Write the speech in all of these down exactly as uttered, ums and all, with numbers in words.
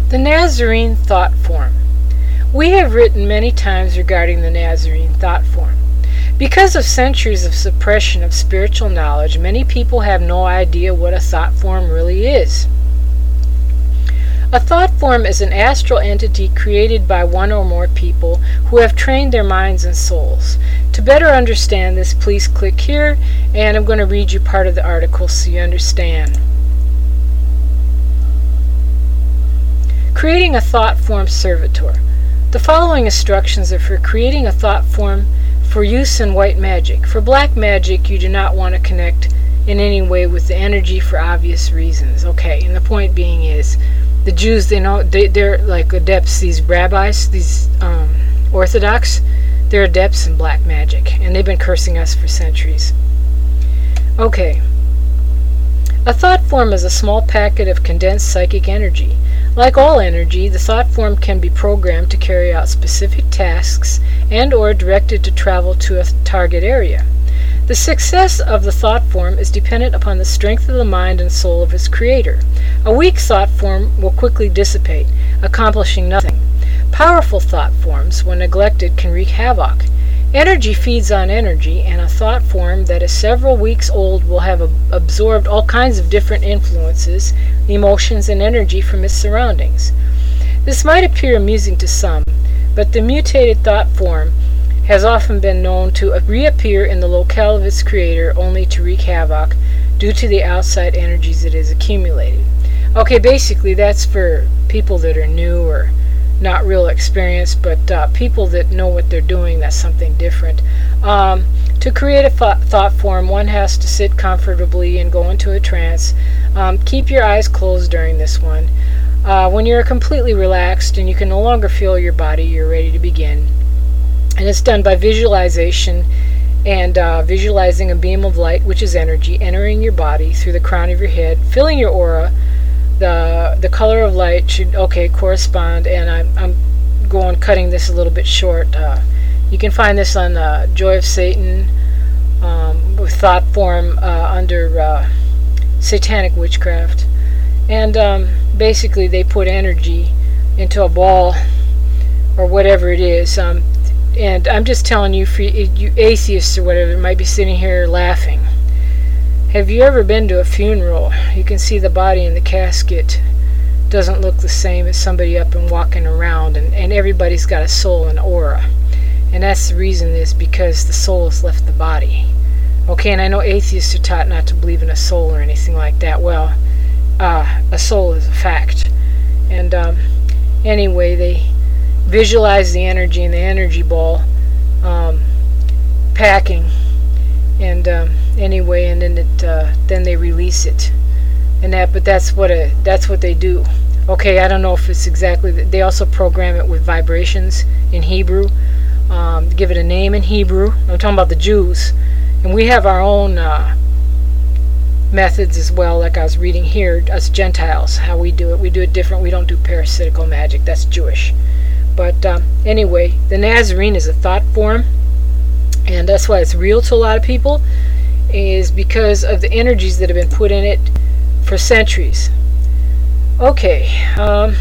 The Nazarene thought form. We have written many times regarding the Nazarene thought form. Because of centuries of suppression of spiritual knowledge, many people have no idea what a thought form really is. A thought form is an astral entity created by one or more people who have trained their minds and souls. To better understand this, please click here, and I'm going to read you part of the article so you understand. Creating a thought form servitor. The following instructions are for creating a thought form for use in white magic. For black magic, you do not want to connect in any way with the energy for obvious reasons. Okay, and the point being is, the Jews, they know, they, they're like adepts, these rabbis, these um, Orthodox, they're adepts in black magic, and they've been cursing us for centuries. Okay. A thought form is a small packet of condensed psychic energy. Like all energy, the thought form can be programmed to carry out specific tasks and or directed to travel to a target area. The success of the thought form is dependent upon the strength of the mind and soul of its creator. A weak thought form will quickly dissipate, accomplishing nothing. Powerful thought forms, when neglected, can wreak havoc. Energy feeds on energy, and a thought form that is several weeks old will have ab- absorbed all kinds of different influences, emotions, and energy from its surroundings. This might appear amusing to some, but the mutated thought form has often been known to reappear in the locale of its creator only to wreak havoc due to the outside energies it has accumulated. Okay, basically that's for people that are new or not real experienced, but uh, people that know what they're doing, that's something different. Um, to create a th- thought form, one has to sit comfortably and go into a trance. Um, keep your eyes closed during this one. Uh, when you're completely relaxed and you can no longer feel your body, you're ready to begin. And it's done by visualization and uh, visualizing a beam of light, which is energy, entering your body through the crown of your head, filling your aura. The the color of light should, okay, correspond, and I'm, I'm going, cutting this a little bit short. Uh, you can find this on uh, Joy of Satan, um, with thought form uh, under uh, Satanic Witchcraft. And um, basically they put energy into a ball, or whatever it is. Um, And I'm just telling you, for you atheists or whatever, might be sitting here laughing. Have you ever been to a funeral? You can see the body in the casket doesn't look the same as somebody up and walking around, and, and everybody's got a soul and aura. And that's the reason is because the soul has left the body. Okay, and I know atheists are taught not to believe in a soul or anything like that. Well, uh, a soul is a fact. And um, anyway, they visualize the energy in the energy ball um, packing, and um, anyway, and then it uh, then they release it, and that. But that's what a that's what they do. Okay, I don't know if it's exactly. They also program it with vibrations in Hebrew, um, give it a name in Hebrew. I'm talking about the Jews, and we have our own uh, methods as well. Like I was reading here, us Gentiles, how we do it. We do it different. We don't do parasitical magic. That's Jewish. But um, anyway, the Nazarene is a thought form, and that's why it's real to a lot of people, is because of the energies that have been put in it for centuries. Okay, um,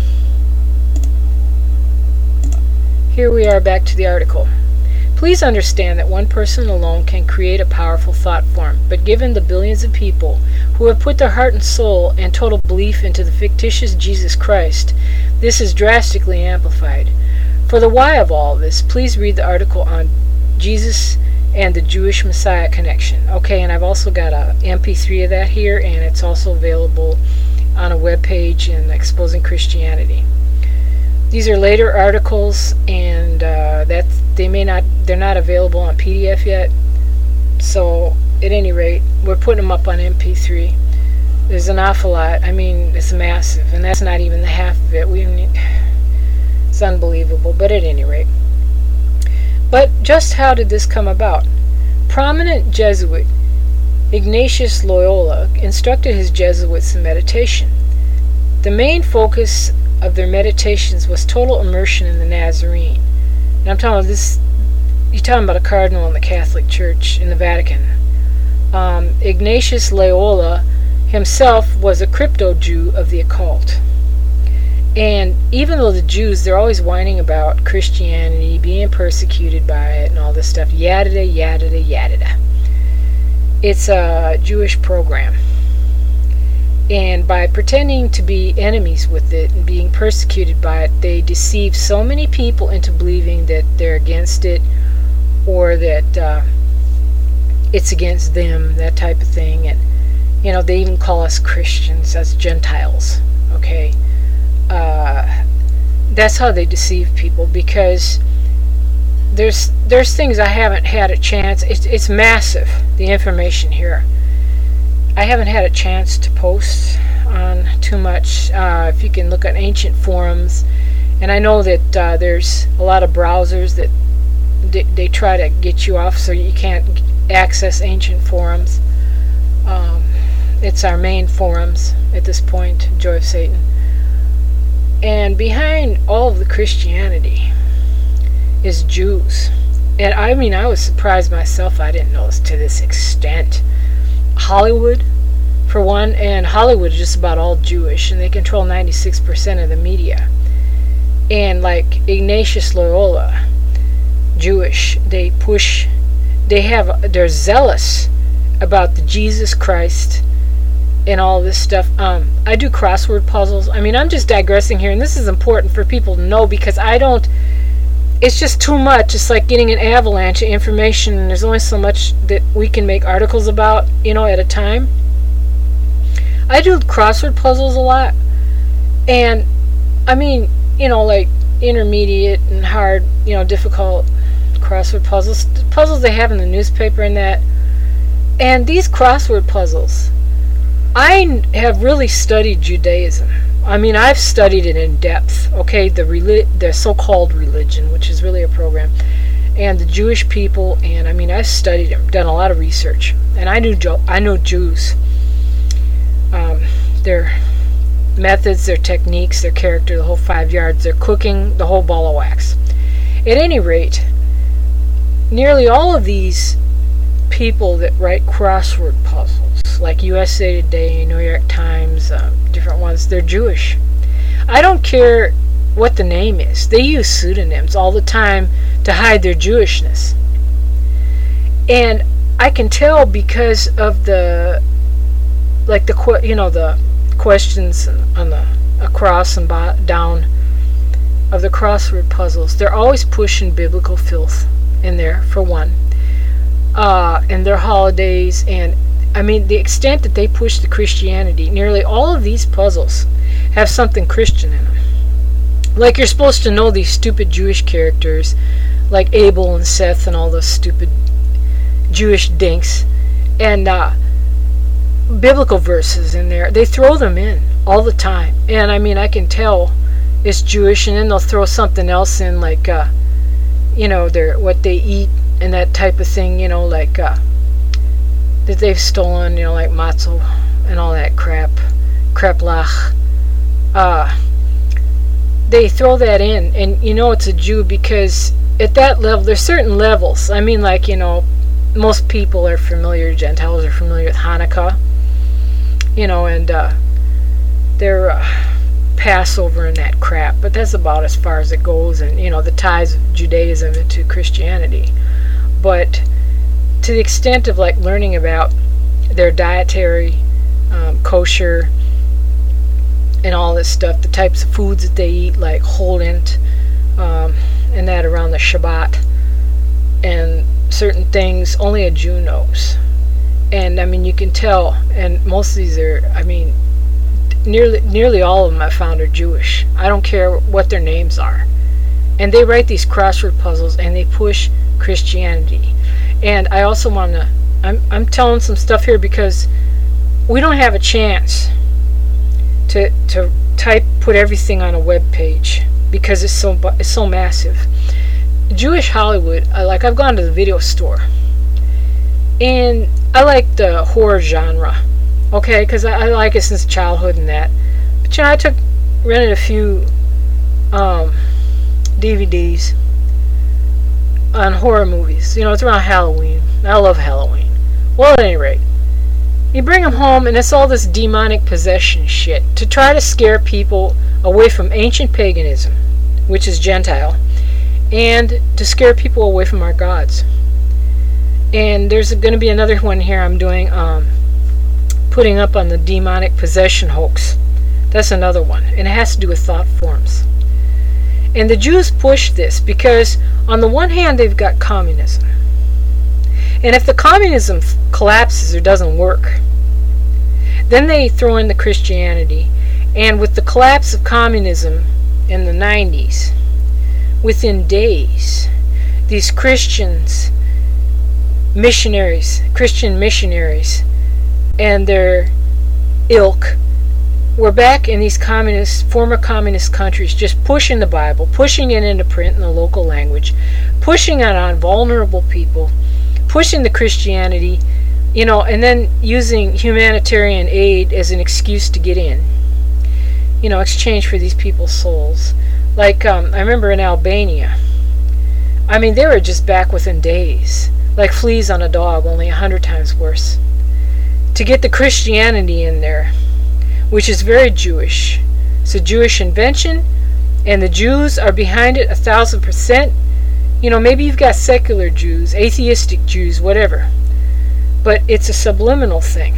here we are back to the article. Please understand that one person alone can create a powerful thought form, but given the billions of people who have put their heart and soul and total belief into the fictitious Jesus Christ, this is drastically amplified. For the why of all this, please read the article on Jesus and the Jewish Messiah connection. Okay, and I've also got a M P three of that here, and it's also available on a web page in Exposing Christianity. These are later articles, and uh, that they may not, they're not available on P D F yet. So, at any rate, we're putting them up on M P three. There's an awful lot. I mean, it's massive, and that's not even the half of it. We need, it's unbelievable, but at any rate. But just how did this come about? Prominent Jesuit Ignatius Loyola instructed his Jesuits in meditation. The main focus of their meditations was total immersion in the Nazarene. And I'm talking about this, you're talking about a cardinal in the Catholic Church in the Vatican. Um, Ignatius Loyola himself was a crypto-Jew of the occult. And even though the Jews, they're always whining about Christianity, being persecuted by it and all this stuff, yada yada yada. It's a Jewish program. And by pretending to be enemies with it and being persecuted by it, they deceive so many people into believing that they're against it, or that uh, it's against them, that type of thing. And, you know, they even call us Christians as Gentiles, okay? Uh, that's how they deceive people, because there's there's things I haven't had a chance. It's, it's massive, the information here. I haven't had a chance to post on too much. Uh, if you can look at ancient forums, and I know that uh, there's a lot of browsers that they, they try to get you off so you can't access ancient forums. Um, it's our main forums at this point, Joy of Satan. And behind all of the Christianity is Jews. And I mean, I was surprised myself. I didn't know this to this extent. Hollywood, for one, and Hollywood is just about all Jewish, and they control ninety-six percent of the media. And like Ignatius Loyola, Jewish, they push, they have, they're zealous about the Jesus Christ and all this stuff. Um, I do crossword puzzles. I mean, I'm just digressing here, and this is important for people to know, because I don't, it's just too much. It's like getting an avalanche of information, and there's only so much that we can make articles about, you know, at a time. I do crossword puzzles a lot, and I mean, you know, like intermediate and hard, you know, difficult crossword puzzles, puzzles they have in the newspaper and that. And these crossword puzzles, I have really studied Judaism. I mean, I've studied it in depth, okay, the reli- the so-called religion, which is really a program, and the Jewish people, and I mean, I've studied them, done a lot of research, and I knew Jo- I know Jews, um, their methods, their techniques, their character, the whole five yards, their cooking, the whole ball of wax. At any rate, nearly all of these people that write crossword puzzles, like U S A Today, New York Times, uh, different ones, they're Jewish. I don't care what the name is. They use pseudonyms all the time to hide their Jewishness. And I can tell because of the, like the, you know, the questions on the across and bo- down of the crossword puzzles. They're always pushing biblical filth in there, for one. Uh, and their holidays, and I mean, the extent that they push the Christianity, nearly all of these puzzles have something Christian in them. Like, you're supposed to know these stupid Jewish characters, like Abel and Seth and all those stupid Jewish dinks, and uh, biblical verses in there. They throw them in all the time. And I mean, I can tell it's Jewish, and then they'll throw something else in, like, uh, you know, their what they eat and that type of thing, you know, like, uh, that they've stolen, you know, like matzo and all that crap, kreplach. Uh, they throw that in, and you know it's a Jew because at that level, there's certain levels. I mean, like, you know, most people are familiar, Gentiles are familiar with Hanukkah, you know, and uh, their uh, Passover and that crap, but that's about as far as it goes, and, you know, the ties of Judaism into Christianity. But to the extent of, like, learning about their dietary, um, kosher, and all this stuff, the types of foods that they eat, like cholent, um, and that around the Shabbat, and certain things only a Jew knows. And I mean, you can tell, and most of these are, I mean, nearly nearly all of them I found are Jewish. I don't care what their names are. And they write these crossword puzzles, and they push Christianity. And I also want to, I'm, I'm telling some stuff here because we don't have a chance to to type, put everything on a web page, because it's so it's so massive. Jewish Hollywood, I, like, I've gone to the video store, and I like the horror genre, okay, because I, I like it since childhood and that. But, you know, I took, rented a few um, D V Ds on horror movies. You know, it's around Halloween. I love Halloween. Well, at any rate, You bring them home, and it's all this demonic possession shit to try to scare people away from ancient paganism, which is Gentile, and to scare people away from our gods. And there's going to be another one here I'm doing, um, putting up on the demonic possession hoax. That's another one, and it has to do with thought forms. And the Jews push this because, on the one hand, they've got communism. And if the communism collapses or doesn't work, then they throw in the Christianity. And with the collapse of communism in the nineties, within days, these Christians, missionaries, Christian missionaries, and their ilk were back in these communist, former communist countries, just pushing the Bible, pushing it into print in the local language, pushing it on vulnerable people, pushing the Christianity, you know, and then using humanitarian aid as an excuse to get in, you know, exchange for these people's souls. Like, um, I remember in Albania, I mean, they were just back within days, like fleas on a dog, only a hundred times worse. To get the Christianity in there, which is very Jewish. It's a Jewish invention, and the Jews are behind it a thousand percent. You know, maybe you've got secular Jews, atheistic Jews, whatever. But it's a subliminal thing.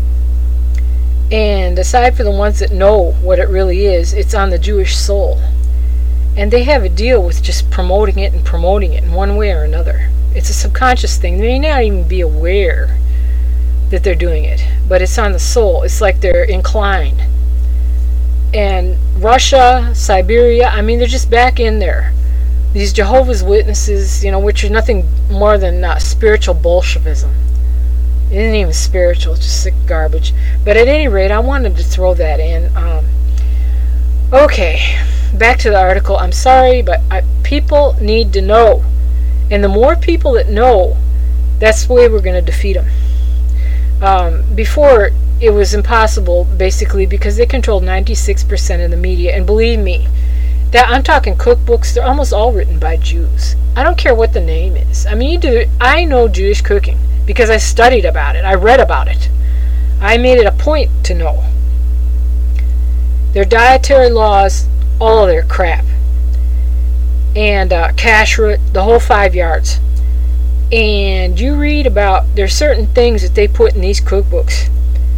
And aside from the ones that know what it really is, it's on the Jewish soul. And they have a deal with just promoting it and promoting it in one way or another. It's a subconscious thing. They may not even be aware that they're doing it, but it's on the soul. It's like they're inclined. And Russia, Siberia, I mean, they're just back in there. These Jehovah's Witnesses, you know, which are nothing more than uh, spiritual Bolshevism. It isn't even spiritual, it's just sick garbage. But at any rate, I wanted to throw that in. Um, okay, back to the article. I'm sorry, but I, people need to know. And the more people that know, that's the way we're going to defeat them. Um, before, it was impossible, basically, because they controlled ninety-six percent of the media. And believe me, that I'm talking cookbooks, they're almost all written by Jews. I don't care what the name is. I mean, you do. I know Jewish cooking because I studied about it. I read about it. I made it a point to know. Their dietary laws, all of their crap. And uh, kashrut, the whole five yards. And you read about, there's certain things that they put in these cookbooks.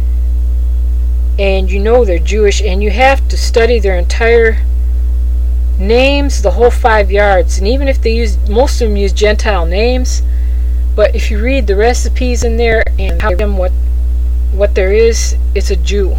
And you know they're Jewish, and you have to study their entire names, the whole five yards. And even if they use, most of them use Gentile names, but if you read the recipes in there and how them what what there is, it's a Jew.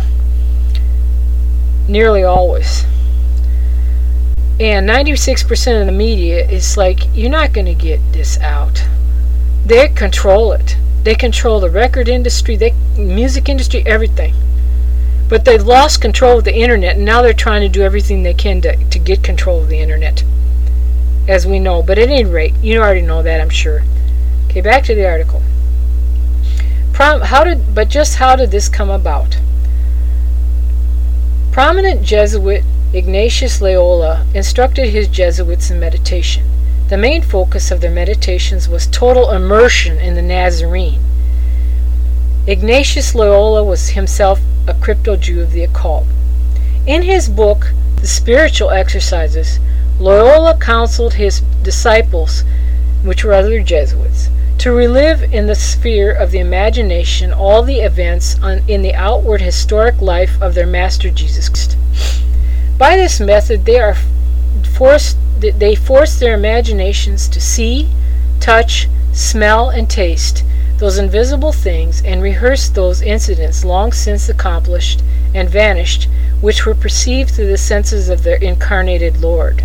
Nearly always. And ninety-six percent of the media is like, you're not going to get this out. They control it. They control the record industry, the music industry, everything. But they've lost control of the internet, and now they're trying to do everything they can to, to get control of the internet, as we know. But at any rate, you already know that, I'm sure. Okay, back to the article. Prom- how did, but just how did this come about? Prominent Jesuit Ignatius Loyola instructed his Jesuits in meditation. The main focus of their meditations was total immersion in the Nazarene. Ignatius Loyola was himself a crypto-Jew of the occult. In his book, The Spiritual Exercises, Loyola counseled his disciples, which were other Jesuits, to relive in the sphere of the imagination all the events on, in the outward historic life of their Master Jesus Christ. By this method, they are forced they force their imaginations to see, touch, smell, and taste those invisible things, and rehearse those incidents long since accomplished and vanished, which were perceived through the senses of their incarnated Lord.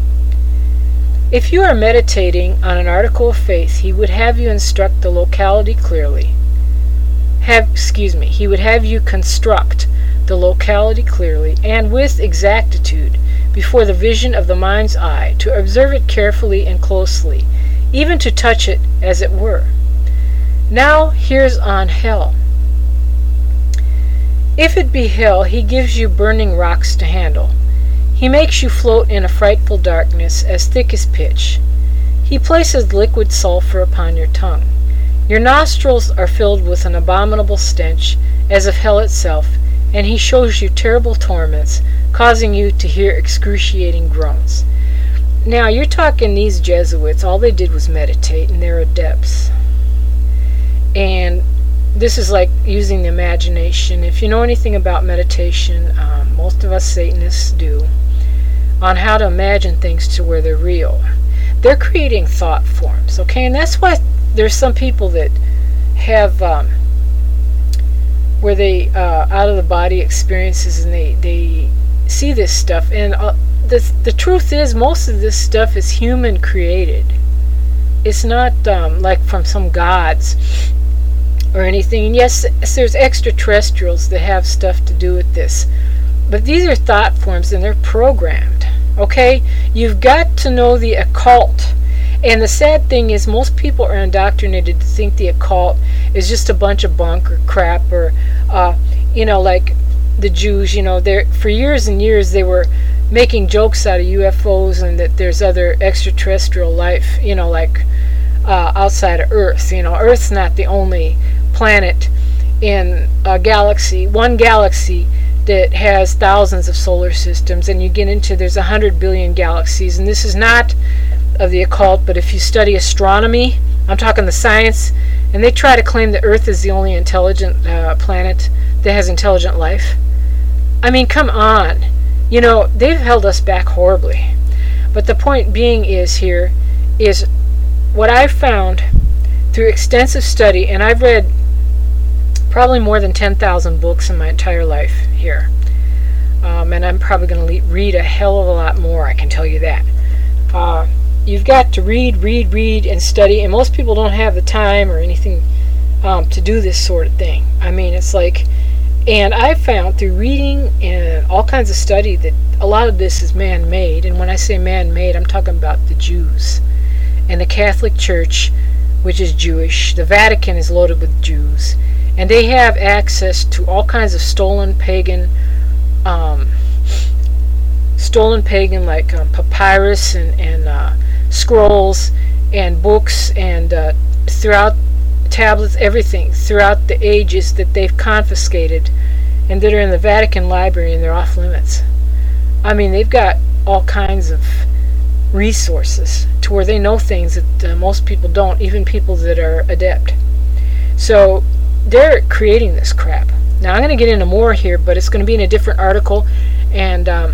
If you are meditating on an article of faith, he would have you instruct the locality clearly. Have, excuse me, he would have you construct the locality clearly and with exactitude before the vision of the mind's eye, to observe it carefully and closely, even to touch it as it were. Now here's on hell. If it be hell, he gives you burning rocks to handle. He makes you float in a frightful darkness as thick as pitch. He places liquid sulfur upon your tongue. Your nostrils are filled with an abominable stench, as of hell itself, and he shows you terrible torments, causing you to hear excruciating groans. Now, you're talking these Jesuits, all they did was meditate, and they're adepts. And this is like using the imagination. If you know anything about meditation, um, most of us Satanists do, on how to imagine things to where they're real. They're creating thought forms, okay? And that's why there's some people that have, um, where they, uh, out-of-the-body experiences, and they, they see this stuff. And uh, the, the truth is, most of this stuff is human-created. It's not um, like from some gods or anything. And yes, there's extraterrestrials that have stuff to do with this. But these are thought forms, and they're programmed. Okay? You've got to know the occult. And the sad thing is, most people are indoctrinated to think the occult is just a bunch of bunk or crap, or, uh, you know, like the Jews, you know, they're, for years and years they were making jokes out of U F Os and that there's other extraterrestrial life, you know, like uh, outside of Earth. You know, Earth's not the only planet in a galaxy, one galaxy that has thousands of solar systems, and you get into, there's a hundred billion galaxies, and this is not of the occult, but if you study astronomy, I'm talking the science, and they try to claim that Earth is the only intelligent uh, planet that has intelligent life. I mean, come on. You know, they've held us back horribly. But the point being is here, is what I've found through extensive study, and I've read probably more than ten thousand books in my entire life here. Um, and I'm probably going to le- read a hell of a lot more, I can tell you that. Uh, you've got to read, read, read, and study, and most people don't have the time or anything um, to do this sort of thing. I mean, it's like, and I found through reading and all kinds of study that a lot of this is man-made, and when I say man-made, I'm talking about the Jews and the Catholic Church, which is Jewish. The Vatican is loaded with Jews, and they have access to all kinds of stolen pagan, um, stolen pagan like um, papyrus and, and uh, scrolls and books and uh, throughout tablets, everything throughout the ages that they've confiscated and that are in the Vatican Library, and they're off limits. I mean, they've got all kinds of resources to where they know things that uh, most people don't, even people that are adept. So they're creating this crap. Now I'm going to get into more here, but it's going to be in a different article, and um,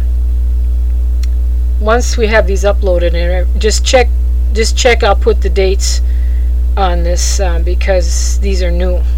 once we have these uploaded, and just check just check I'll put the dates on this um, because these are new.